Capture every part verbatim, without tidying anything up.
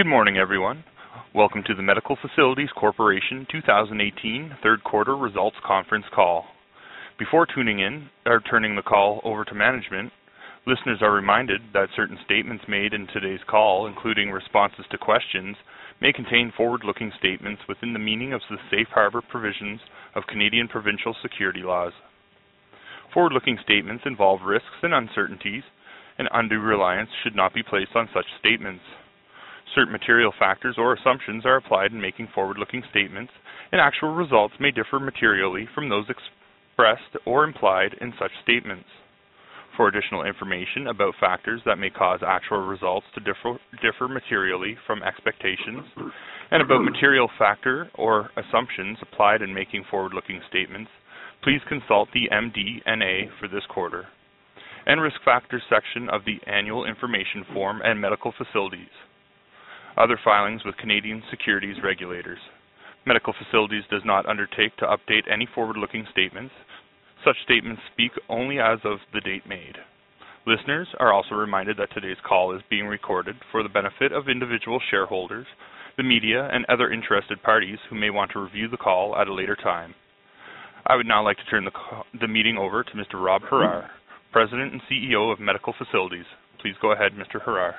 Good morning, everyone. Welcome to the Medical Facilities Corporation two thousand eighteen third quarter results conference call. Before tuning in or turning the call over to management, listeners are reminded that certain statements made in today's call, including responses to questions, may contain forward-looking statements within the meaning of the safe harbor provisions of Canadian provincial security laws. Forward-looking statements involve risks and uncertainties, and undue reliance should not be placed on such statements. Certain material factors or assumptions are applied in making forward-looking statements, and actual results may differ materially from those expressed or implied in such statements. For additional information about factors that may cause actual results to differ, differ materially from expectations, and about material factor or assumptions applied in making forward-looking statements, please consult the M D and A for this quarter and Risk Factors section of the Annual Information Form and Medical Facilities. Other filings with Canadian securities regulators. Medical Facilities does not undertake to update any forward-looking statements. Such statements speak only as of the date made. Listeners are also reminded that today's call is being recorded for the benefit of individual shareholders, the media, and other interested parties who may want to review the call at a later time. I would now like to turn the, call, the meeting over to Mister Rob Horrar, President and C E O of Medical Facilities. Please go ahead, Mister Horrar.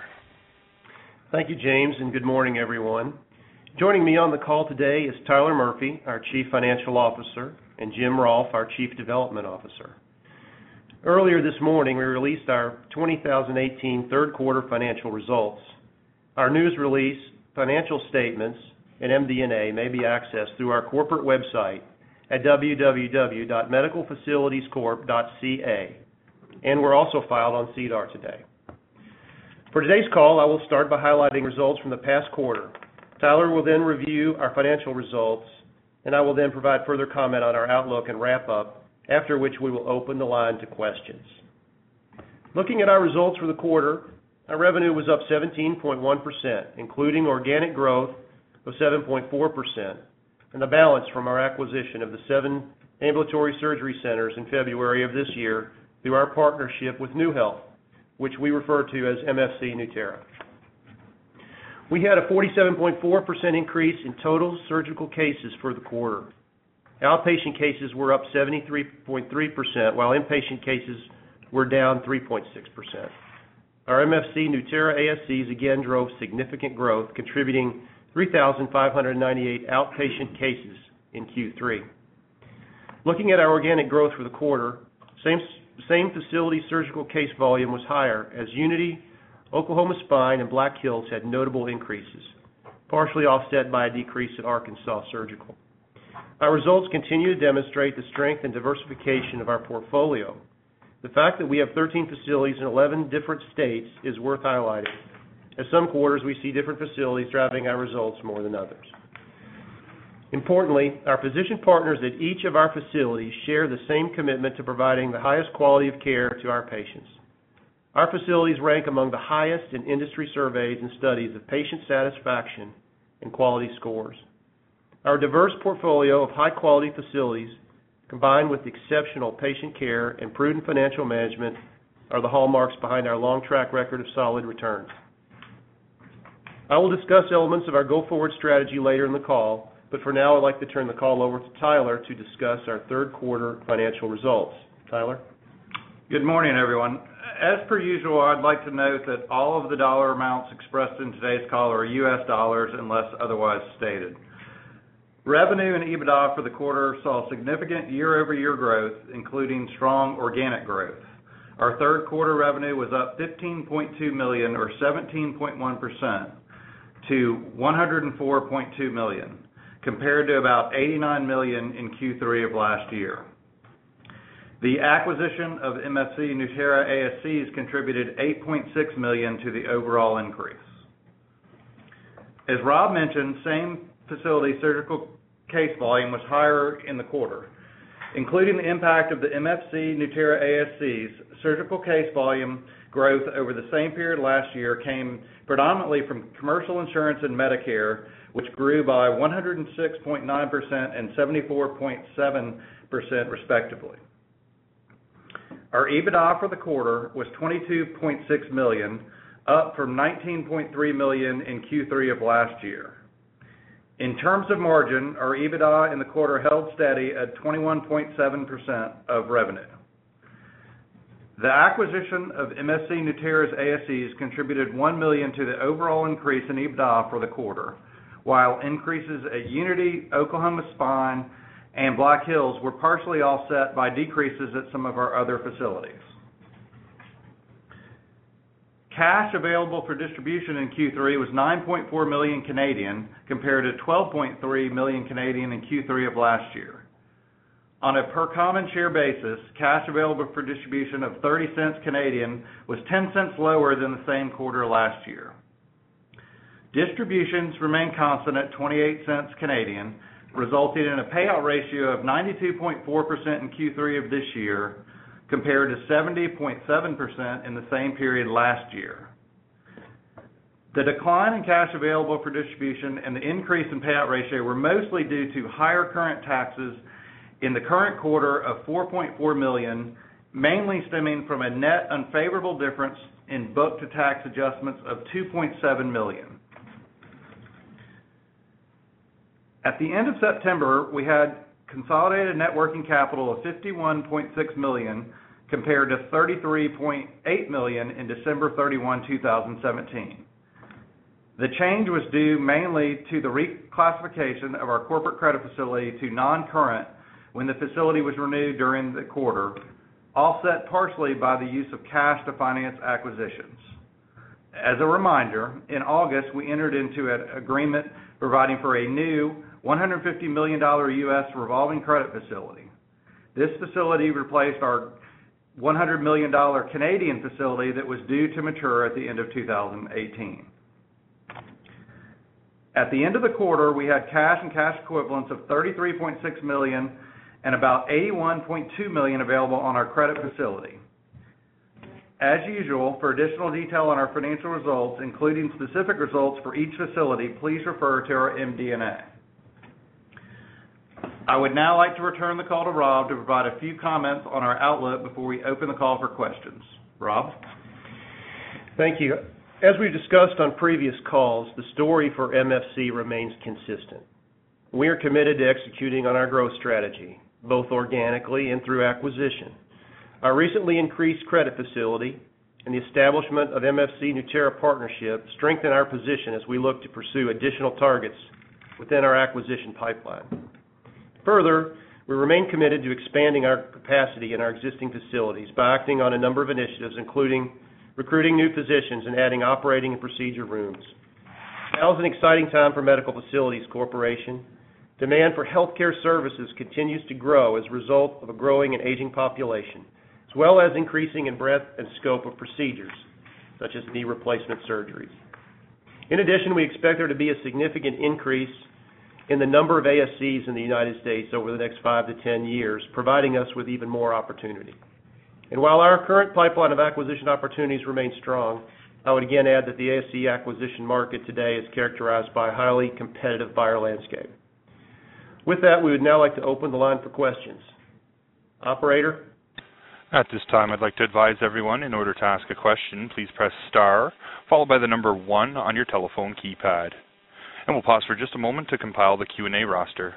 Thank you, James, and good morning, everyone. Joining me on the call today is Tyler Murphy, our Chief Financial Officer, and Jim Rolfe, our Chief Development Officer. Earlier this morning, we released our two thousand eighteen third quarter financial results. Our news release, financial statements, and M D and A may be accessed through our corporate website at w w w dot medical facilities corp dot c a, and we're also filed on SEDAR today. For today's call, I will start by highlighting results from the past quarter. Tyler will then review our financial results, and I will then provide further comment on our outlook and wrap-up, after which we will open the line to questions. Looking at our results for the quarter, our revenue was up seventeen point one percent, including organic growth of seven point four percent, and the balance from our acquisition of the seven ambulatory surgery centers in February of this year through our partnership with NeueHealth, which we refer to as M F C Nueterra. We had a forty-seven point four percent increase in total surgical cases for the quarter. Outpatient cases were up seventy-three point three percent, while inpatient cases were down three point six percent. Our M F C Nueterra A S Cs again drove significant growth, contributing three thousand five hundred ninety-eight outpatient cases in Q three. Looking at our organic growth for the quarter, same Same facility surgical case volume was higher as Unity, Oklahoma Spine, and Black Hills had notable increases, partially offset by a decrease at Arkansas Surgical. Our results continue to demonstrate the strength and diversification of our portfolio. The fact that we have thirteen facilities in eleven different states is worth highlighting, as some quarters we see different facilities driving our results more than others. Importantly, our physician partners at each of our facilities share the same commitment to providing the highest quality of care to our patients. Our facilities rank among the highest in industry surveys and studies of patient satisfaction and quality scores. Our diverse portfolio of high-quality facilities, combined with exceptional patient care and prudent financial management, are the hallmarks behind our long track record of solid returns. I will discuss elements of our go-forward strategy later in the call, but for now, I'd like to turn the call over to Tyler to discuss our third quarter financial results. Tyler? Good morning, everyone. As per usual, I'd like to note that all of the dollar amounts expressed in today's call are U S dollars unless otherwise stated. Revenue and EBITDA for the quarter saw significant year-over-year growth, including strong organic growth. Our third quarter revenue was up fifteen point two million dollars or seventeen point one percent to one hundred four point two million dollars. Compared to about eighty-nine million dollars in Q three of last year. The acquisition of M F C Nueterra A S Cs contributed eight point six million dollars to the overall increase. As Rob mentioned, same facility surgical case volume was higher in the quarter. Including the impact of the M F C Nueterra A S Cs, surgical case volume growth over the same period last year came predominantly from commercial insurance and Medicare, which grew by one hundred six point nine percent and seventy-four point seven percent respectively. Our EBITDA for the quarter was twenty-two point six million dollars, up from nineteen point three million dollars in Q three of last year. In terms of margin, our EBITDA in the quarter held steady at twenty-one point seven percent of revenue. The acquisition of M F C Nueterra's A S Es contributed one million dollars to the overall increase in EBITDA for the quarter, while increases at Unity, Oklahoma Spine, and Black Hills were partially offset by decreases at some of our other facilities. Cash available for distribution in Q three was nine point four million Canadian compared to twelve point three million Canadian in Q three of last year. On a per common share basis, cash available for distribution of thirty cents Canadian was ten cents lower than the same quarter last year. Distributions remain constant at twenty-eight cents Canadian, resulting in a payout ratio of ninety-two point four percent in Q three of this year, compared to seventy point seven percent in the same period last year. The decline in cash available for distribution and the increase in payout ratio were mostly due to higher current taxes in the current quarter of four point four million dollars, mainly stemming from a net unfavorable difference in book-to-tax adjustments of two point seven million dollars. At the end of September, we had consolidated net working capital of fifty-one point six million dollars compared to thirty-three point eight million dollars in December thirty-first, two thousand seventeen. The change was due mainly to the reclassification of our corporate credit facility to non-current when the facility was renewed during the quarter, offset partially by the use of cash to finance acquisitions. As a reminder, in August, we entered into an agreement providing for a new one hundred fifty million dollars U S revolving credit facility. This facility replaced our one hundred million dollars Canadian facility that was due to mature at the end of two thousand eighteen. At the end of the quarter, we had cash and cash equivalents of thirty-three point six million dollars and about eighty-one point two million dollars available on our credit facility. As usual, for additional detail on our financial results, including specific results for each facility, please refer to our M D and A. I would now like to return the call to Rob to provide a few comments on our outlook before we open the call for questions. Rob? Thank you. As we've discussed on previous calls, the story for M F C remains consistent. We are committed to executing on our growth strategy, both organically and through acquisition. Our recently increased credit facility and the establishment of M F C Nueterra partnership strengthen our position as we look to pursue additional targets within our acquisition pipeline. Further, we remain committed to expanding our capacity in our existing facilities by acting on a number of initiatives, including recruiting new physicians and adding operating and procedure rooms. Now is an exciting time for Medical Facilities Corporation. Demand for healthcare services continues to grow as a result of a growing and aging population, as well as increasing in breadth and scope of procedures, such as knee replacement surgeries. In addition, we expect there to be a significant increase in the number of A S Cs in the United States over the next five to ten years, providing us with even more opportunity. And while our current pipeline of acquisition opportunities remains strong, I would again add that the A S C acquisition market today is characterized by a highly competitive buyer landscape. With that, we would now like to open the line for questions. Operator? At this time, I'd like to advise everyone, in order to ask a question, please press star, followed by the number one on your telephone keypad. And we'll pause for just a moment to compile the Q and A roster.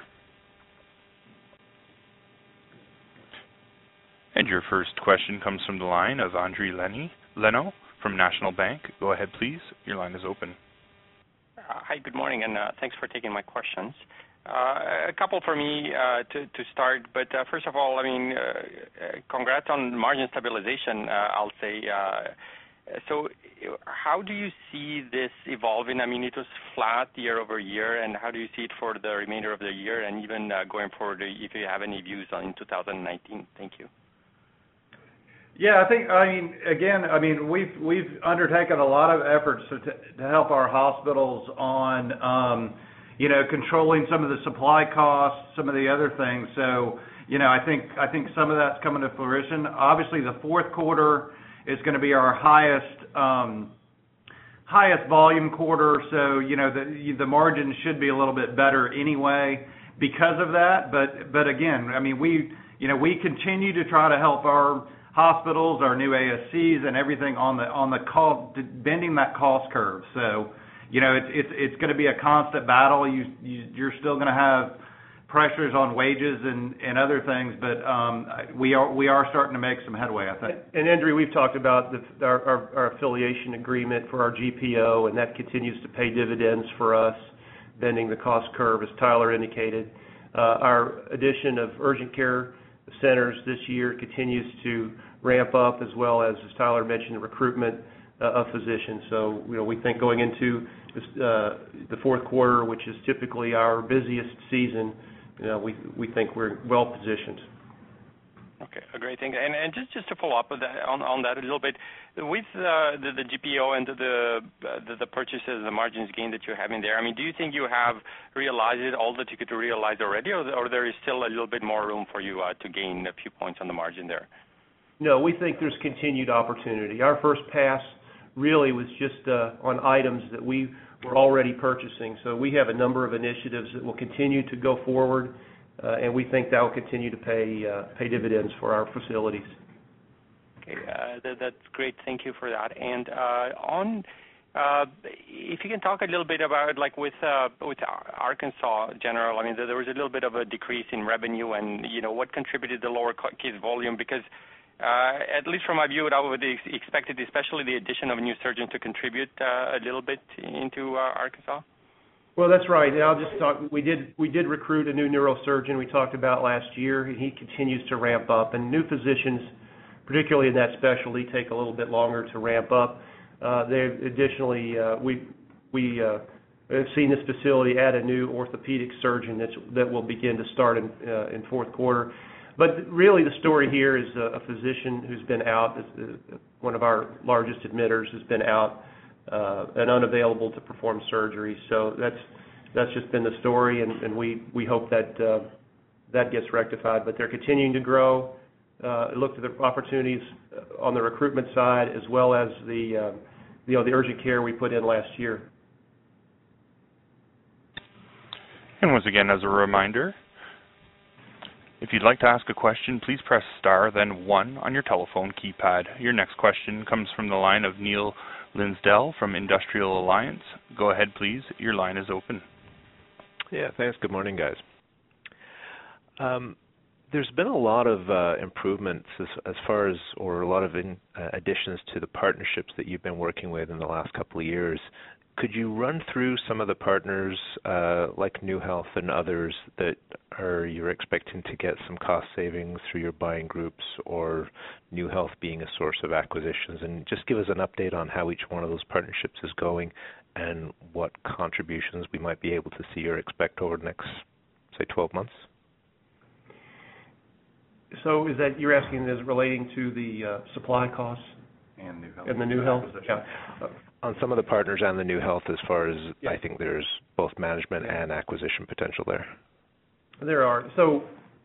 And your first question comes from the line of Andre Lenny, Leno from National Bank. Go ahead, please. Your line is open. Uh, hi, good morning, and uh, thanks for taking my questions. Uh, a couple for me uh, to, to start, but uh, first of all, I mean, uh, congrats on margin stabilization, uh, I'll say. Uh, so how do you see this evolving? I mean, it was flat year over year, and how do you see it for the remainder of the year and even uh, going forward, if you have any views on two thousand nineteen? Thank you. Yeah, I think, I mean, again, I mean, we've we've undertaken a lot of efforts to, to help our hospitals on, um, you know, controlling some of the supply costs, some of the other things. So, you know, I think I think some of that's coming to fruition. Obviously, the fourth quarter is going to be our highest um, highest volume quarter. So, you know, the the margin should be a little bit better anyway because of that. But but again, I mean, we you know we continue to try to help our hospitals, our new A S Cs, and everything on the on the cost, bending that cost curve. So, you know, it's it's it's going to be a constant battle. You, you you're still going to have pressures on wages and, and other things, but um, we are we are starting to make some headway, I think. And Andrew, we've talked about the, our, our, our affiliation agreement for our G P O, and that continues to pay dividends for us, bending the cost curve, as Tyler indicated. Uh, our addition of urgent care centers this year continues to ramp up, as well as, as Tyler mentioned, the recruitment uh, of physicians. So, you know, we think going into this, uh, the fourth quarter, which is typically our busiest season, you know, we we think we're well positioned. Okay, a great thing. And, and just, just to follow up with that, on, on that a little bit, with uh, the, the G P O and the, the the purchases, the margins gain that you're having there, I mean, do you think you have realized it, all that you could realize already, or, or there is still a little bit more room for you uh, to gain a few points on the margin there? No, we think there's continued opportunity. Our first pass really was just uh, on items that we were already purchasing. So we have a number of initiatives that will continue to go forward, uh, and we think that will continue to pay uh, pay dividends for our facilities. Okay, uh, that, that's great. Thank you for that. And uh, on, uh, if you can talk a little bit about, like with uh, with Arkansas General, I mean, there was a little bit of a decrease in revenue, and you know what contributed to the lower case volume, because Uh, at least from my view, I would ex- expect it, especially the addition of a new surgeon, to contribute uh, a little bit into uh, Arkansas. Well, that's right. And I'll just talk. We did we did recruit a new neurosurgeon we talked about last year. He continues to ramp up, and new physicians, particularly in that specialty, take a little bit longer to ramp up. Uh, they additionally uh, we we uh, have seen this facility add a new orthopedic surgeon that's, that will begin to start in uh, in fourth quarter. But really the story here is a, a physician who's been out, uh, one of our largest admitters has been out uh, and unavailable to perform surgery. So that's that's just been the story, and, and we, we hope that uh, that gets rectified. But they're continuing to grow, uh, look at the opportunities on the recruitment side, as well as the uh, you know the urgent care we put in last year. And once again, as a reminder, if you'd like to ask a question, please press star, then one on your telephone keypad. Your next question comes from the line of Neil Linsdell from Industrial Alliance. Go ahead, please. Your line is open. Yeah, thanks. Good morning, guys. Um, there's been a lot of uh, improvements as, as far as, or a lot of in, uh, additions to the partnerships that you've been working with in the last couple of years. Could you run through some of the partners uh, like New Health and others that are you're expecting to get some cost savings through your buying groups, or New Health being a source of acquisitions? And just give us an update on how each one of those partnerships is going and what contributions we might be able to see or expect over the next, say, twelve months. So is that you're asking is relating to the uh, supply costs? And New Health. And the New Health? Yeah. On some of the partners and the New Health, as far as yeah. I think there's both management yeah. and acquisition potential there. There are. So,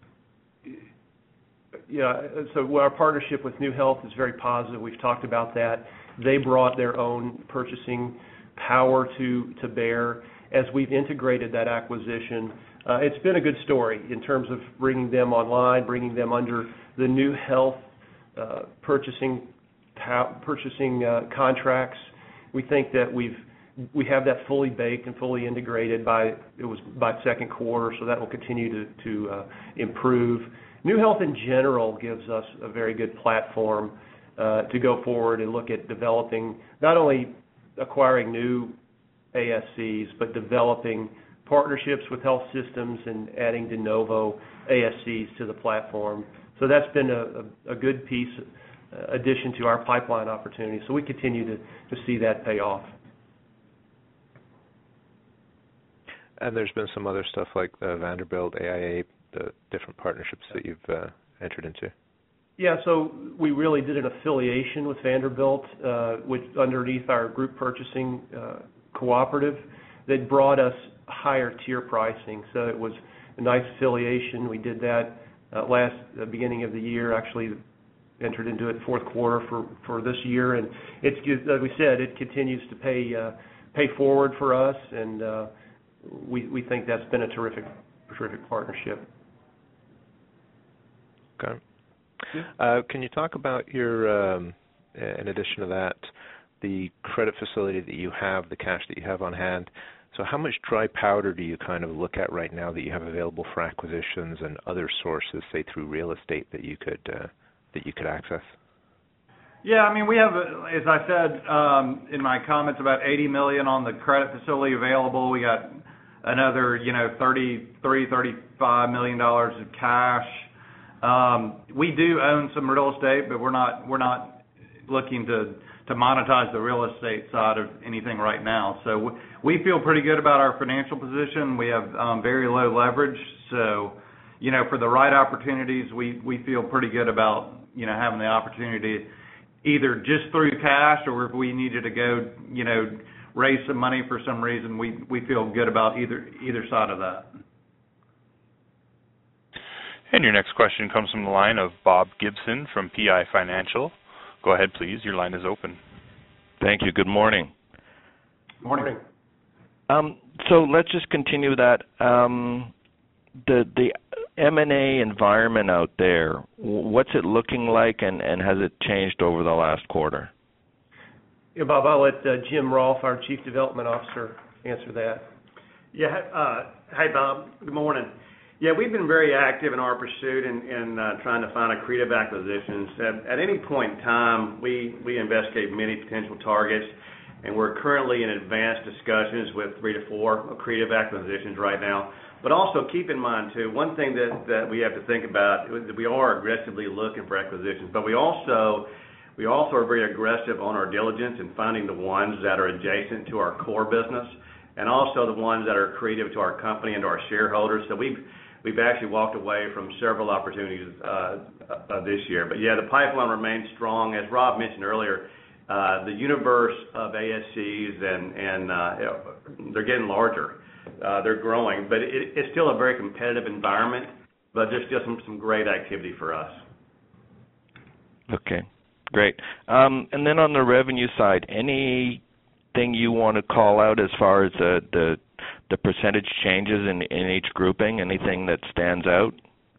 yeah, so our partnership with New Health is very positive. We've talked about that. They brought their own purchasing power to, to bear. As we've integrated that acquisition, uh, it's been a good story in terms of bringing them online, bringing them under the New Health uh, purchasing purchasing uh, contracts. We think that we've we have that fully baked and fully integrated by it was by second quarter, so that will continue to to uh, improve. New Health in general gives us a very good platform uh, to go forward and look at developing, not only acquiring new A S Cs, but developing partnerships with health systems and adding de novo A S Cs to the platform. So that's been a, a, a good piece. Uh, addition to our pipeline opportunity. So we continue to, to see that pay off. And there's been some other stuff like the Vanderbilt, A I A, the different partnerships that you've uh, entered into. Yeah, so we really did an affiliation with Vanderbilt, uh, which underneath our group purchasing uh, cooperative, that brought us higher tier pricing. So it was a nice affiliation. We did that uh, last uh, beginning of the year, actually entered into it fourth quarter for, for this year, and it's, like we said, it continues to pay uh, pay forward for us, and uh, we we think that's been a terrific terrific partnership. Okay. Uh, can you talk about your, um, in addition to that, the credit facility that you have, the cash that you have on hand? So how much dry powder do you kind of look at right now that you have available for acquisitions and other sources, say through real estate, that you could uh, that you could access? Yeah, I mean, we have, as I said um, in my comments, about eighty million dollars on the credit facility available. We got another, you know, thirty-three, thirty-five million dollars of cash. Um, we do own some real estate, but we're not we're not looking to to monetize the real estate side of anything right now. So we feel pretty good about our financial position. We have um, very low leverage, so you know, for the right opportunities, we we feel pretty good about, you know, having the opportunity, either just through cash, or if we needed to go, you know, raise some money for some reason, we, we feel good about either either side of that. And your next question comes from the line of Bob Gibson from P I Financial. Go ahead, please. Your line is open. Thank you. Good morning. Morning. Um, so let's just continue that. Um, the the M and A environment out there, what's it looking like, and, and has it changed over the last quarter? Yeah, Bob, I'll let uh, Jim Rolfe, our Chief Development Officer, answer that. Yeah. Uh, hey, Bob. Good morning. Yeah, we've been very active in our pursuit in, in uh, trying to find accretive acquisitions. At, at any point in time, we, we investigate many potential targets, and we're currently in advanced discussions with three to four accretive acquisitions right now. But also keep in mind, too, one thing that, that we have to think about is that we are aggressively looking for acquisitions, but we also we also are very aggressive on our diligence in finding the ones that are adjacent to our core business, and also the ones that are accretive to our company and to our shareholders. So we've we've actually walked away from several opportunities uh, uh, this year. But yeah, the pipeline remains strong. As Rob mentioned earlier, uh, the universe of A S Cs and and uh, they're getting larger. Uh, they're growing, but it, it's still a very competitive environment, but there's still some, some great activity for us. Okay, great. Um, and then on the revenue side, anything you want to call out as far as the the, the percentage changes in, in each grouping, anything that stands out?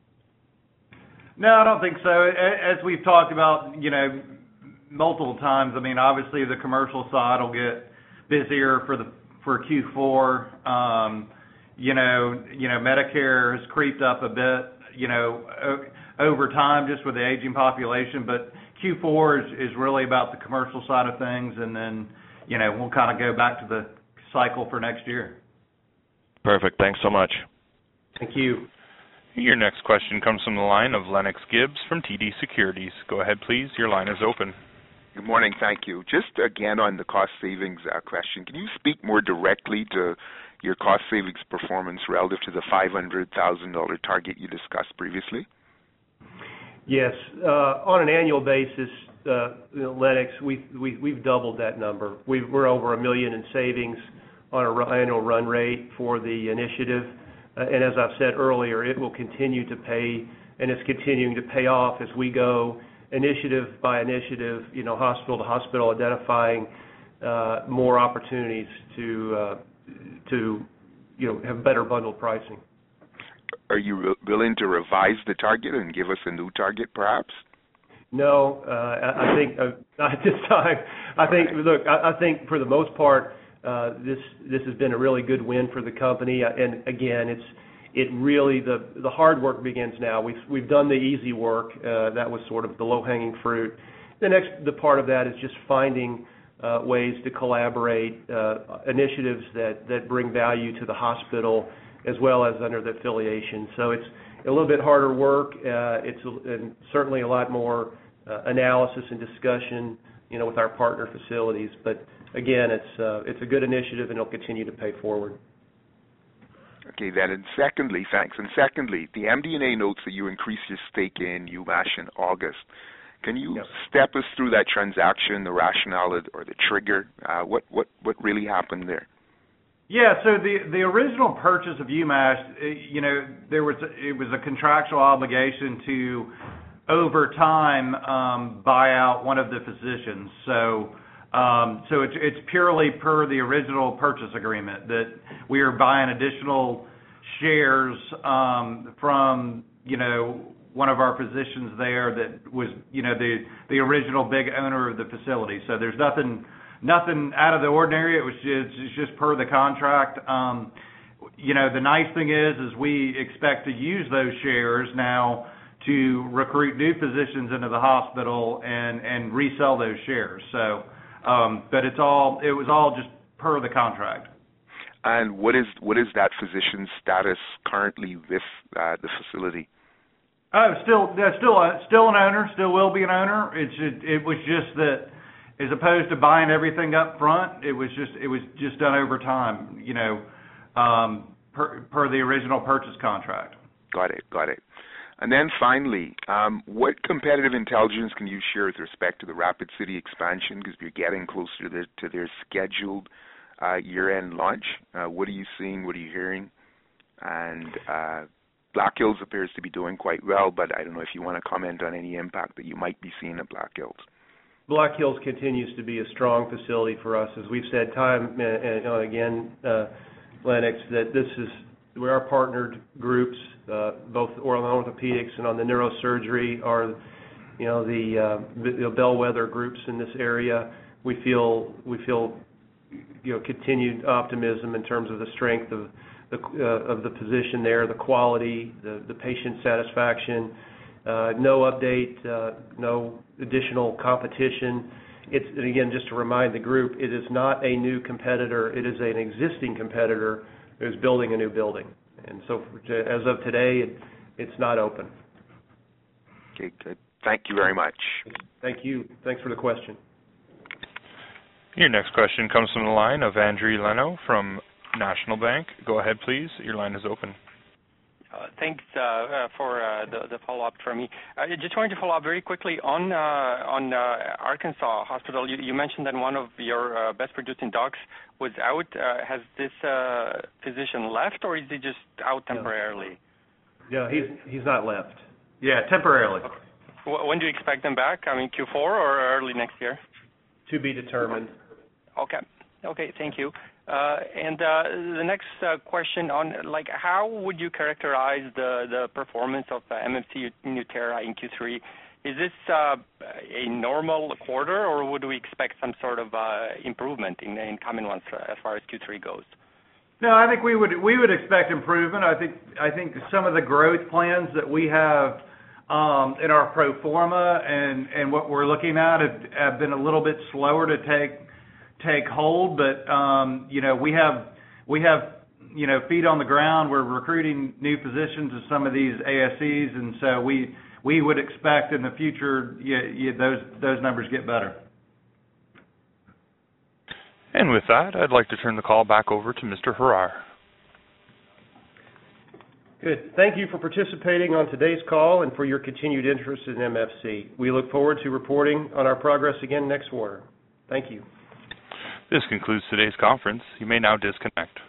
No, I don't think so. As we've talked about, you know, multiple times, I mean, obviously the commercial side will get busier for the for Q four. Um, you know, you know, Medicare has creeped up a bit, you know, o- over time just with the aging population, but Q four is, is really about the commercial side of things, and then, you know, we'll kind of go back to the cycle for next year. Perfect. Thanks so much. Thank you. Your next question comes from the line of Lennox Gibbs from T D Securities. Go ahead, please. Your line is open. Good morning. Thank you. Just again on the cost savings uh, question, can you speak more directly to your cost savings performance relative to the five hundred thousand dollars target you discussed previously? Yes. Uh, on an annual basis, uh, you know, Lennox, we've, we've, we've doubled that number. We've, we're over a million in savings on an annual run rate for the initiative. Uh, and as I've said earlier, it will continue to pay, and it's continuing to pay off as we go initiative by initiative, you know, hospital to hospital, identifying uh, more opportunities to, uh, to, you know, have better bundled pricing. Are you re- willing to revise the target and give us a new target, perhaps? No, uh, I, I think uh, not at this time. I think, look, I, I think for the most part, uh, this this has been a really good win for the company. And again, it's it really the the hard work begins now. We've we've done the easy work. Uh, that was sort of the low hanging fruit. The next the part of that is just finding uh, ways to collaborate, uh, initiatives that that bring value to the hospital as well as under the affiliation. So it's a little bit harder work. Uh, it's a, and certainly a lot more uh, analysis and discussion, you know, with our partner facilities. But again, it's uh, it's a good initiative, and it'll continue to pay forward. Okay, then, and secondly, thanks. And secondly, the M D and A notes that you increased your stake in UMASH in August. Can you yep. step us through that transaction, the rationale or the trigger? Uh, what what what really happened there? Yeah, so the the original purchase of UMASH, you know, there was it was a contractual obligation to, over time, um, buy out one of the physicians. So. Um, so it's, it's purely per the original purchase agreement that we are buying additional shares um, from, you know, one of our physicians there that was, you know, the the original big owner of the facility. So there's nothing nothing out of the ordinary. It was just it's just per the contract. Um, you know, the nice thing is is we expect to use those shares now to recruit new physicians into the hospital and and resell those shares. So, um, but it's all it was all just per the contract. And what is what is that physician's status currently with uh, the facility? Oh, still, uh, still, uh, still an owner. Still will be an owner. It's it, it was just that, as opposed to buying everything up front, it was just it was just done over time. You know, um, per per the original purchase contract. Got it. Got it. And then finally, um, what competitive intelligence can you share with respect to the Rapid City expansion? Because you're getting closer to, the, to their scheduled uh, year-end launch. Uh, what are you seeing? What are you hearing? And uh, Black Hills appears to be doing quite well, but I don't know if you want to comment on any impact that you might be seeing at Black Hills. Black Hills continues to be a strong facility for us. As we've said time and uh, again, uh, Lennox, that this is, we are partnered groups. Uh, both oral orthopedics and on the neurosurgery are, you know, the, uh, the bellwether groups in this area. We feel we feel, you know, continued optimism in terms of the strength of the uh, of the position there, the quality, the the patient satisfaction. Uh, no update, uh, no additional competition. It's, and again, just to remind the group, it is not a new competitor. It is an existing competitor who's building a new building. And so as of today, it, it's not open. Okay, good. Thank you very much. Thank you. Thanks for the question. Your next question comes from the line of Andrew Leno from National Bank. Go ahead, please. Your line is open. Uh, thanks uh, uh, for uh, the, the follow-up from me. I just wanted to follow up very quickly on uh, on uh, Arkansas Hospital. You, you mentioned that one of your uh, best-producing docs was out. Uh, has this uh, physician left, or is he just out temporarily? Yeah, he's he's not left. Yeah, temporarily. Okay. When do you expect them back? I mean, Q four or early next year? To be determined. Okay. Okay, thank you. Uh, and uh, the next uh, question on, like, how would you characterize the, the performance of uh, M F C Nueterra in Q three? Is this uh, a normal quarter, or would we expect some sort of uh, improvement in, in coming months uh, as far as Q three goes? No, I think we would we would expect improvement. I think I think some of the growth plans that we have um, in our pro forma and, and what we're looking at have, have been a little bit slower to take. take hold, but um, you know, we have we have you know feet on the ground. We're recruiting new physicians to some of these A S Cs, and so we we would expect in the future yeah, yeah, those those numbers get better. And with that, I'd like to turn the call back over to Mister Harrar. Good. Thank you for participating on today's call and for your continued interest in M F C. We look forward to reporting on our progress again next quarter. Thank you. This concludes today's conference. You may now disconnect.